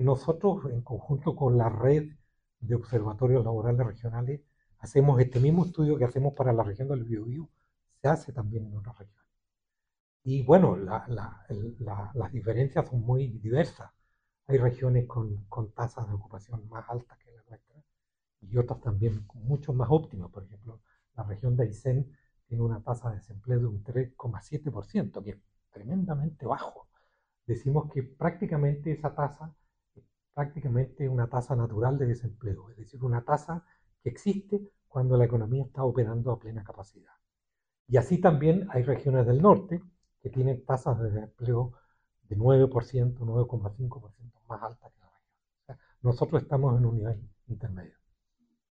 nosotros, en conjunto con la red de observatorios laborales regionales, hacemos este mismo estudio que hacemos para la región del Biobío, se hace también en otras regiones. Y bueno, las diferencias son muy diversas. Hay regiones con tasas de ocupación más altas que la nuestra y otras también mucho más óptimas. Por ejemplo, la región de Aysén tiene una tasa de desempleo de un 3,7%, que es tremendamente bajo. Decimos que prácticamente esa tasa es prácticamente una tasa natural de desempleo, es decir, una tasa que existe cuando la economía está operando a plena capacidad. Y así también hay regiones del norte que tienen tasas de desempleo de 9%, 9,5% más altas que la región. O sea, nosotros estamos en un nivel intermedio.